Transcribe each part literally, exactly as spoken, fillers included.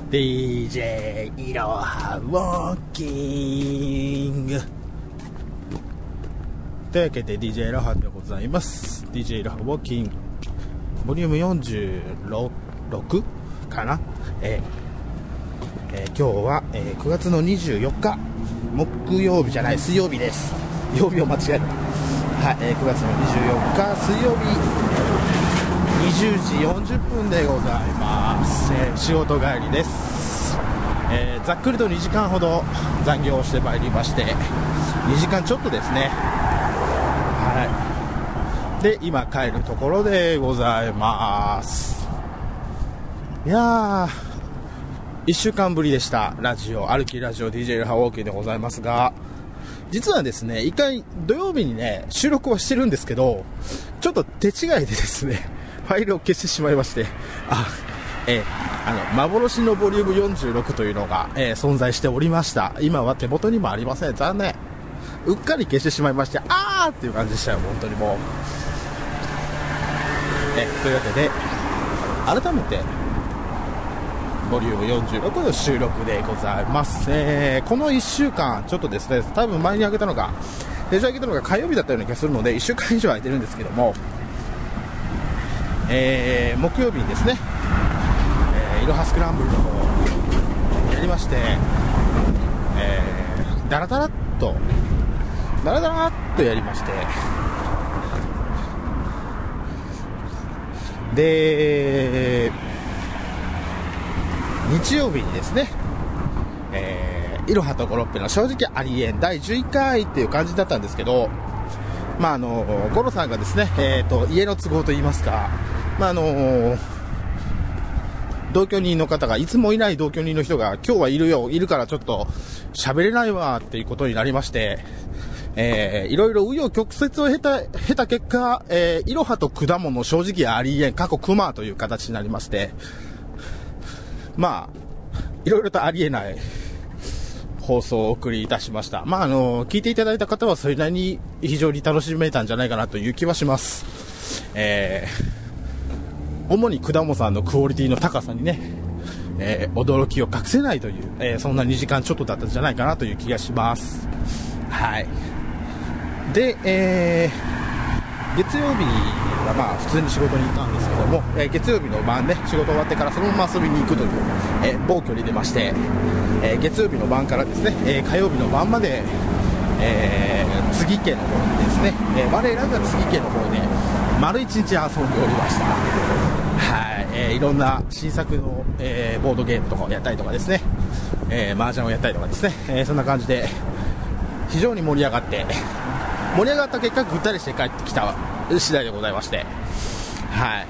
ディージェー いろはウォーキングというわけで ディージェー いろはでございます。 ディージェー いろはウォーキングボリュームよんじゅうろくかな、えーえー、今日は、えー、くがつのにじゅうよっか木曜日じゃない水曜日です。曜日を間違えた、はい、えー、くがつのにじゅうよっか水曜日にじゅうじよんじゅっぷんでございます、えー、仕事帰りです、えー、ざっくりとにじかんほど残業をしてまいりましてにじかんちょっとですね。はいで今帰るところでございます。いやーいっしゅうかんぶりでした。ラジオ歩きラジオ ディージェー いろはウォーキングでございますが、実はですね一回土曜日にね収録はしてるんですけど、ちょっと手違いでですねファイルを消してしまいまして、あ、えー、あの幻のボリュームよんじゅうろくというのが、えー、存在しておりました。今は手元にもありません。残念。うっかり消してしまいまして、あーっていう感じでしたよ、本当にもう。えー、というわけで改めてボリュームよんじゅうろくの収録でございます、えー、このいっしゅうかんちょっとですね、多分前に上げたのがレジャー上げたのが火曜日だったような気がするのでいっしゅうかん以上空いてるんですけども、えー、木曜日にですね、えー、いろはスクランブルの方をやりまして、えー、ダラダラっとダラダラっとやりまして、で日曜日にですね、えー、いろはとゴロッペの正直ありえんだいじゅういっかいっていう感じだったんですけど、まああのゴロさんがですね、えー、と家の都合といいますか、まああの同居人の方がいつもいない同居人の人が今日はいるよいるからちょっと喋れないわっていうことになりまして、えー、いろいろ紆余曲折を経た経た結果、えー、いろはと果物正直ありえん過去クマという形になりまして、まあいろいろとありえない放送をお送りいたしました。まああの聞いていただいた方はそれなりに非常に楽しめたんじゃないかなという気はします。えー、主に果物さんのクオリティの高さにね、えー、驚きを隠せないという、えー、そんなにじかんちょっとだったんじゃないかなという気がします。はい。で、えー、月曜日はまあ普通に仕事に行ったんですけども、えー、月曜日の晩ね仕事終わってからそのまま遊びに行くという、えー、暴挙に出まして、えー、月曜日の晩からですね、えー、火曜日の晩まで、えー、次家の方にですね、えー、我らが次家の方で丸一日遊んでおりました。はい、えー、いろんな新作の、えー、ボードゲームとかをやったりとかですね、えー、麻雀をやったりとかですね、えー、そんな感じで非常に盛り上がって盛り上がった結果ぐったりして帰ってきた次第でございまして、はい。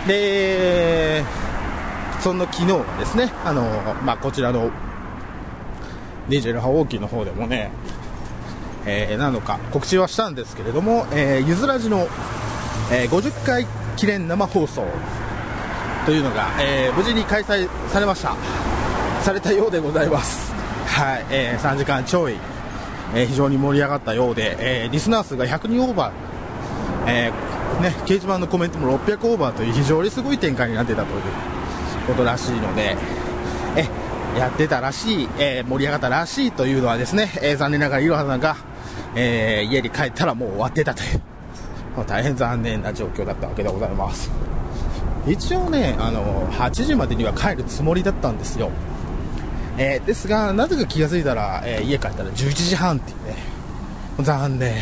でその昨日はですね、あのまあこちらの ディージェー いろはウォーキーの方でもね、えー、何度か告知はしたんですけれども、えー、ゆずらじの、えー、ごじゅっかい記念生放送というのが、えー、無事に開催されましたされたようでございます。はい、えー、さんじかんちょい、えー、非常に盛り上がったようで、えー、リスナー数がひゃくにんオーバー、えーね、掲示板のコメントもろっぴゃくオーバーという非常にすごい展開になってたということらしいので、えやってたらしい、えー、盛り上がったらしいというのはですね、えー、残念ながらいろはさんが、えー、家に帰ったらもう終わってたという、まあ、大変残念な状況だったわけでございます。一応ね、あのはちじまでには帰るつもりだったんですよ。えー、ですがなぜか気がついたら、えー、家帰ったらじゅういちじはんっていうね、残念。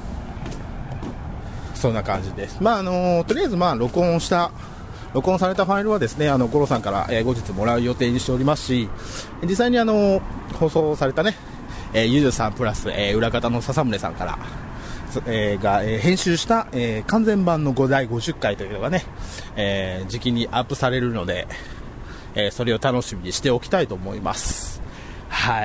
そんな感じです。まああのとりあえずまあ録音した録音されたファイルはですね、あのゴロさんから、えー、後日もらう予定にしておりますし、実際にあの放送されたね、えー、ゆずさんプラス、えー、裏方の笹宗さんから、えー、が、えー、編集した、えー、完全版のだいごじゅっかいというのがね、えー、時期にアップされるので、えー、それを楽しみにしておきたいと思います。はい。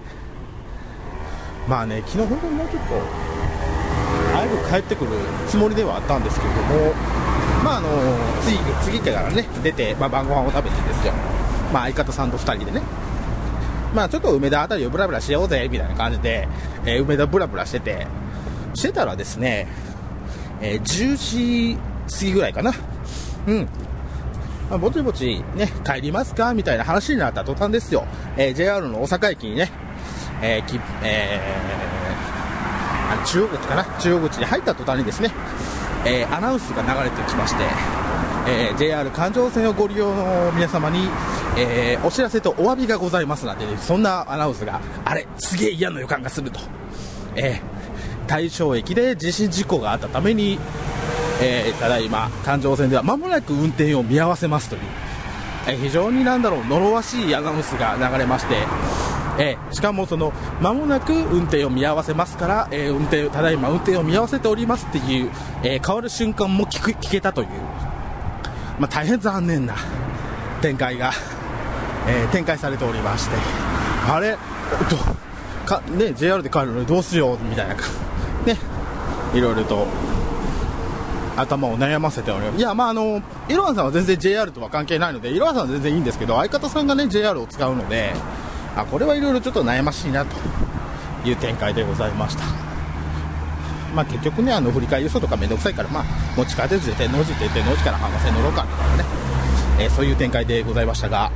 まあね、昨日本当にもうちょっと早く帰ってくるつもりではあったんですけれども、まああの次次からね出て、まあ、晩ご飯を食べてですよ、まあ、相方さんとふたりでね、まあちょっと梅田あたりをブラブラしようぜみたいな感じで、えー、梅田ブラブラしててしてたらですね、えー、じゅうじ過ぎぐらいかな、うんまあ、ぼちぼちね、帰りますかみたいな話になった途端ですよ、えー、ジェイアール の大阪駅にね、えーきえー、あの中央口かな、中央口に入った途端にですね、えー、アナウンスが流れてきまして、えー、ジェイアール 環状線をご利用の皆様に、えー、お知らせとお詫びがございますなんて、ね、そんなアナウンスが、あれすげえ嫌な予感がすると、えー、大正駅で人身事故があったために、えー、ただいま環状線では間もなく運転を見合わせますという、えー、非常になんだろう呪わしいアナウンスが流れまして、えー、しかもその間もなく運転を見合わせますから、えー、運転ただいま運転を見合わせておりますっていう、えー、変わる瞬間も聞く聞けたという、まあ、大変残念な展開が、えー、展開されておりまして、あれどか、ね、ジェイアール で帰るのにどうしようみたいなね、いろいろと頭を悩ませております。いや、まああのイロハさんは全然 ジェイアール とは関係ないので、イロハさんは全然いいんですけど、相方さんがね ジェイアール を使うので、あ、これはいろいろちょっと悩ましいなという展開でございました。まあ結局ね、あの振り替え輸送とかめんどくさいから、まあ持ち帰ってず天王寺って天王寺から浜線乗ろうかみたいなね、えー、そういう展開でございましたが、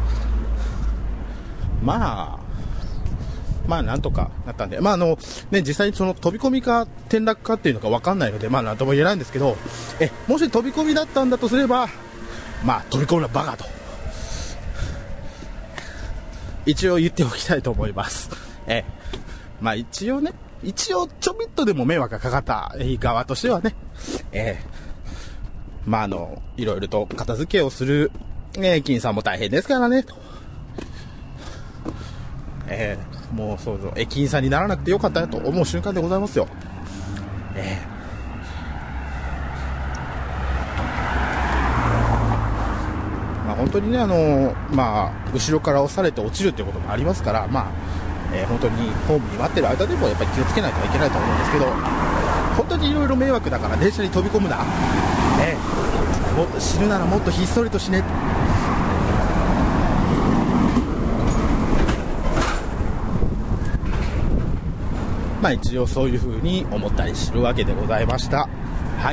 まあまあなんとかなったんで、まああのね、実際にその飛び込みか転落かっていうのか分かんないので、まあなんとも言えないんですけど、えもし飛び込みだったんだとすれば、まあ飛び込むのはバカと一応言っておきたいと思います。えまあ一応ね、一応ちょびっとでも迷惑がかかった側としてはね、えー、まああのいろいろと片付けをする、えー、金さんも大変ですからねと、えーもうそうそう、駅員さんにならなくてよかったなと思う瞬間でございますよ。えー、まあ本当にね、あのまあ後ろから押されて落ちるっていうこともありますから、まあ、えー、本当にホームに待ってる間でもやっぱり気をつけないといけないと思うんですけど、本当にいろいろ迷惑だから電車に飛び込むな、えー、もっと死ぬならもっとひっそりと死ね。まあ一応そういう風に思ったりするわけでございました。はい。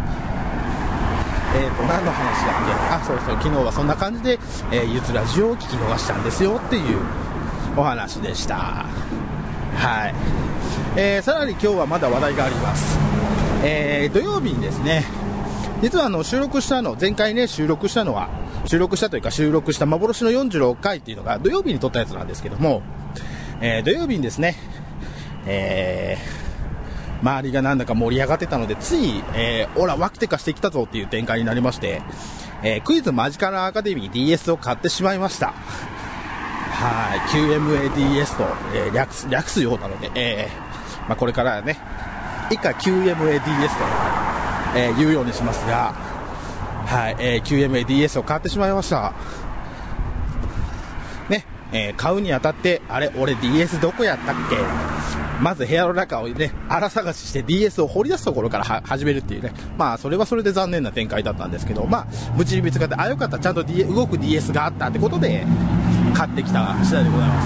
えーと何の話だっけ。あ、そうそう、昨日はそんな感じで、えー、ゆずラジオを聞き逃したんですよっていうお話でした。はい。えー、さらに今日はまだ話題があります。えー、土曜日にですね、実はあの収録したの、前回ね収録したのは収録したというか収録した幻のよんじゅうろっかいっていうのが土曜日に撮ったやつなんですけども、えー、土曜日にですね、えー、周りがなんだか盛り上がってたので、つい、えー、オラワクテカしてきたぞっていう展開になりまして、えー、クイズマジカルアカデミー ディーエス を買ってしまいました。はい、キューエムエーディーエス と、えー、略す、略すようなので、えーまあ、これからね以下 キューエムエーディーエス と、えー、言うようにしますが、はい、えー、キューエムエーディーエス を買ってしまいましたね。えー、買うにあたって、あれ俺 ディーエス どこやったっけ、まず部屋の中をね荒探しして ディーエス を掘り出すところからは始めるっていうね、まあそれはそれで残念な展開だったんですけど、まあ無事に見つかって、あ、よかった、ちゃんと、D、動く ディーエス があったってことで買ってきた次第でございます。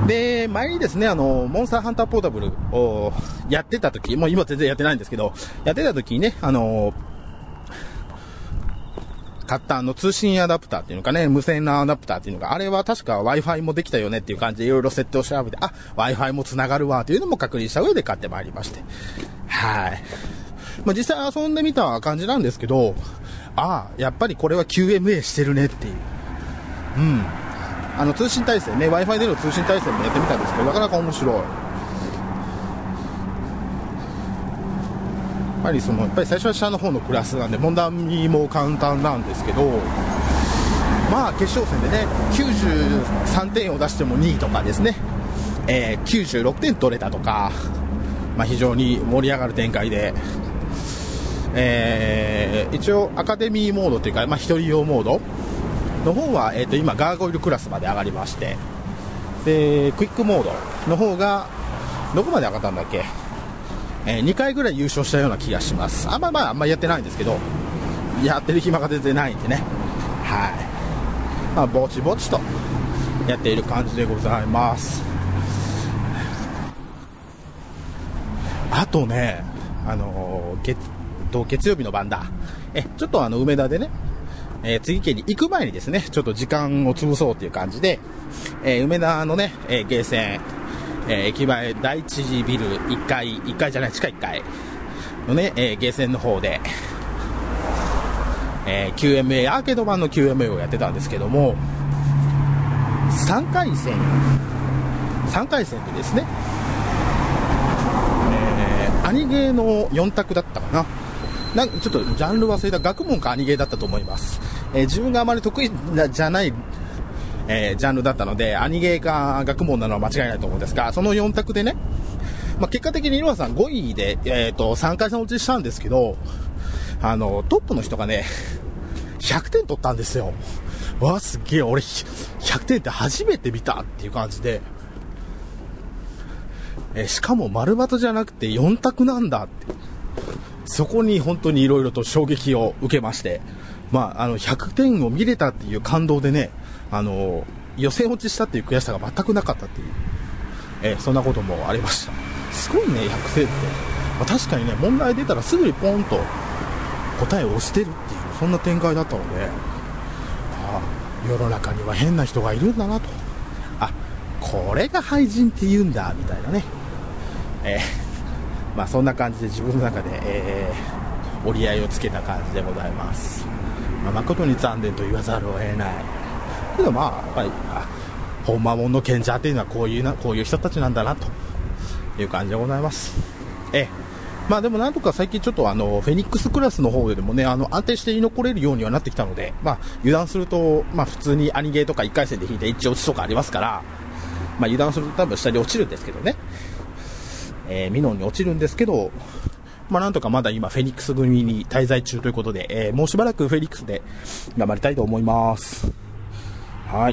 で、前にですね、あのモンスターハンターポータブルをやってた時、もう今全然やってないんですけど、やってた時にね、あの買ったあの通信アダプターっていうのかね、無線のアダプターっていうのが、あれは確か Wi-Fi もできたよねっていう感じでいろいろ設定を調べて、あ、Wi-Fi も繋がるわというのも確認した上で買ってまいりまして。はい。まあ、実際遊んでみた感じなんですけど、ああ、やっぱりこれは キューエムエー してるねっていう。うん。あの通信体制ね、Wi-Fi での通信体制もやってみたんですけど、なかなか面白い。やっぱりそのやっぱり最初は下の方のクラスなんで問題も簡単なんですけど、まあ決勝戦でねきゅうじゅうさんてんを出してもにいとかですね、えー、きゅうじゅうろくてん取れたとか、まあ、非常に盛り上がる展開で、えー、一応アカデミーモードというか、まあ、一人用モードの方は、えー、と今ガーゴイルクラスまで上がりまして、でクイックモードの方がどこまで上がったんだっけ、えー、にかいぐらい優勝したような気がします。あんままああんまやってないんですけど、やってる暇が全然ないんでね、はい、まあ、ぼちぼちとやっている感じでございます。あとね、あのー、月, 月曜日の晩だ、えちょっとあの梅田でね、 えー、次家に行く前にですね、ちょっと時間を潰そうっていう感じで、えー、梅田のね、えー、ゲーセン、えー、駅前第一次ビルいっかい、いっかいじゃない、地下いっかいのね、えー、ゲーセンの方で、えー、キューエムエー、アーケード版の キューエムエー をやってたんですけども、さんかい戦、さんかい戦でですね、えー、アニゲーのよん択だったかな。なんかちょっとジャンル忘れた、学問かアニゲーだったと思います。えー、自分があまり得意じゃない、えー、ジャンルだったので、アニゲーか学問なのは間違いないと思うんですが、そのよん択でね、まあ、結果的にいろはさんごいで、えーと、さんかい戦落ちしたんですけど、あの、トップの人がね、ひゃくてん取ったんですよ。わあ、すげえ、俺、ひゃくてんって初めて見たっていう感じで、えー、しかも丸バトじゃなくてよん択なんだって。そこに本当に色々と衝撃を受けまして、まあ、あの、ひゃくてんを見れたっていう感動でね、あの、予選落ちしたっていう悔しさが全くなかったっていう、えー、そんなこともありました。すごいね、ひゃくてんって。まあ、確かにね、問題出たらすぐにポンと答えを押してるっていう、そんな展開だったので、ああ、世の中には変な人がいるんだなと。あ、これが廃人って言うんだ、みたいなね。えーまあそんな感じで自分の中で、えー、折り合いをつけた感じでございます。まあ、誠に残念と言わざるを得ない。けどまあやっぱりほんまもんの賢者っていうのはこういうなこういう人たちなんだなという感じでございます。えー、まあでもなんとか最近ちょっとあのフェニックスクラスの方でもね、あの安定して居残れるようにはなってきたので、まあ油断するとまあ普通にアニゲーとかいっかい戦で引いて一応落ちとかありますから、まあ油断すると多分下に落ちるんですけどね。えー、ミノンに落ちるんですけど、まあなんとかまだ今フェニックス組に滞在中ということで、えー、もうしばらくフェニックスで頑張りたいと思います。はい。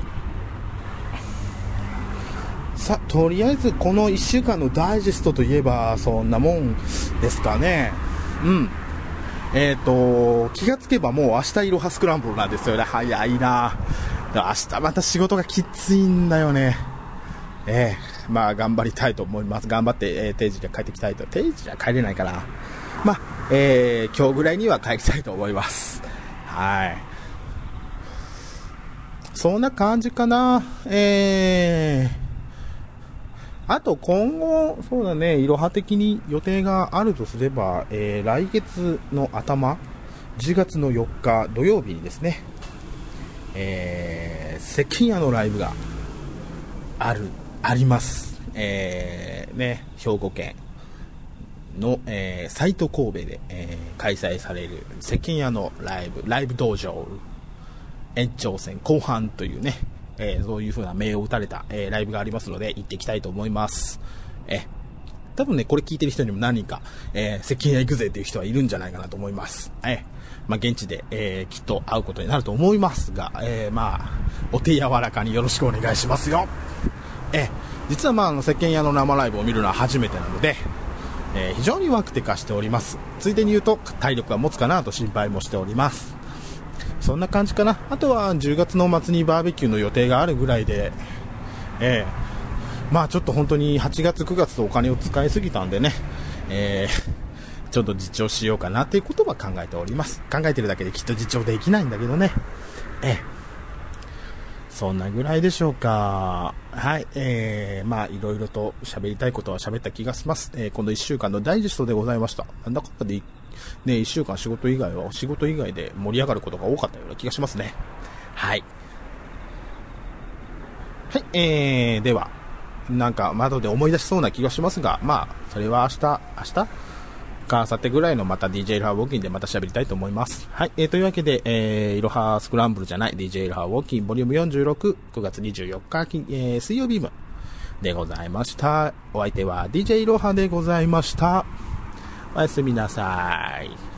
さあ、とりあえずこのいっしゅうかんのダイジェストといえばそんなもんですかね。うん。えっと、気がつけばもう明日いろはスクランブルなんですよね。早いな。明日また仕事がきついんだよね。えー、まあ頑張りたいと思います。頑張って、えー、定時で帰ってきたいと。定時じゃ帰れないから。まあ、えー、今日ぐらいには帰りたいと思います。はい。そんな感じかな。えー、あと今後、そうだね、いろは的に予定があるとすれば、えー、来月の頭、じゅうがつのよっか土曜日にですね、えー、関谷のライブがある。あります。えー、ね、兵庫県の、えー、西都神戸で、えー、開催される関谷のライブ、ライブ道場延長戦後半というね、えー、そういう風な名を打たれた、えー、ライブがありますので行っていきたいと思います。えー、多分ね、これ聞いてる人にも何人か、えー、関谷行くぜっていう人はいるんじゃないかなと思います。えー、まあ、現地で、えー、きっと会うことになると思いますが、えー、まあ、お手柔らかによろしくお願いしますよ。え実はまああの石鹸屋の生ライブを見るのは初めてなので、えー、非常にワクテカしております。ついでに言うと体力が持つかなと心配もしております。そんな感じかな。あとはじゅうがつの末にバーベキューの予定があるぐらいで、えー、まあちょっと本当にはちがつくがつとお金を使いすぎたんでね、えー、ちょっと自重しようかなということは考えております。考えてるだけできっと自重できないんだけどね。えーそんなぐらいでしょうか。はい。えー、まあ、いろいろと喋りたいことは喋った気がします。えー、このいっしゅうかんのダイジェストでございました。なんだかんだで、ね、いっしゅうかん仕事以外は、仕事以外で盛り上がることが多かったような気がしますね。はい。はい。えー、では、なんか、窓で思い出しそうな気がしますが、まあ、それは明日、明日か、あさってぐらいのまた ディージェー イロハウォーキンでまた喋りたいと思います。はい。えー、というわけで、えー、イロハスクランブルじゃない ディージェー イロハウォーキンボリュームよんじゅうろく、くがつにじゅうよっか、えー、水曜日分でございました。お相手は ディージェー イロハでございました。おやすみなさい。